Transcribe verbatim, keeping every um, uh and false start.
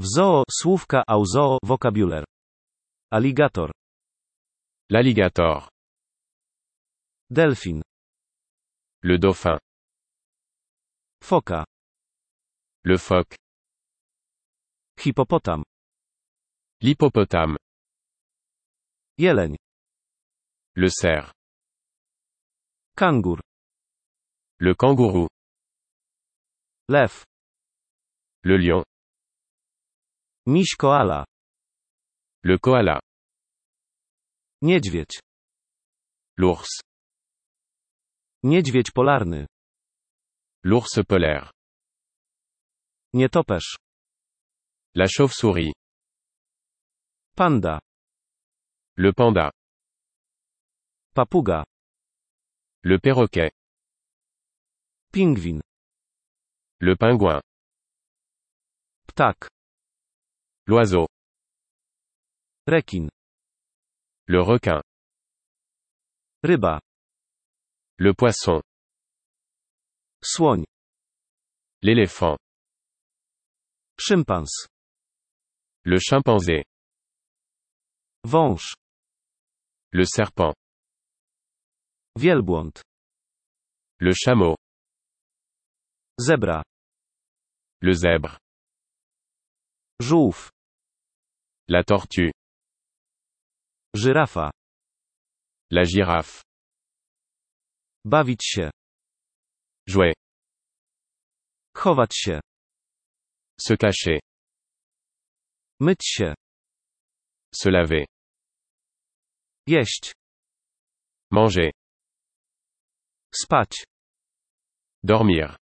W zoo, słówka au zoo, vocabulaire. Alligator. L'alligator. Delfin. Le dauphin. Foka. Le phoque. Hipopotam. L'hippopotame. Jeleń. Le cerf. Kangur. Le kangourou. Lew. Le lion. Miś koala. Le koala. Niedźwiedź. L'ours. Niedźwiedź polarny. L'ours polaire. Nietoperz. La chauve-souris. Panda. Le panda. Papuga. Le perroquet. Pingwin. Le pingouin. Ptak. L'oiseau. Rekin. Le requin. Ryba. Le poisson. Słoń. L'éléphant. Szympans. Le chimpanzé. Wąż. Le serpent. Wielbłąd. Le chameau. Zebra. Le zèbre. Żółw. La tortue. Żyrafa. La girafe. Bawić się. Jouer. Chować się. Se cacher. Myć się. Se laver. Jeść. Manger. Spać. Dormir.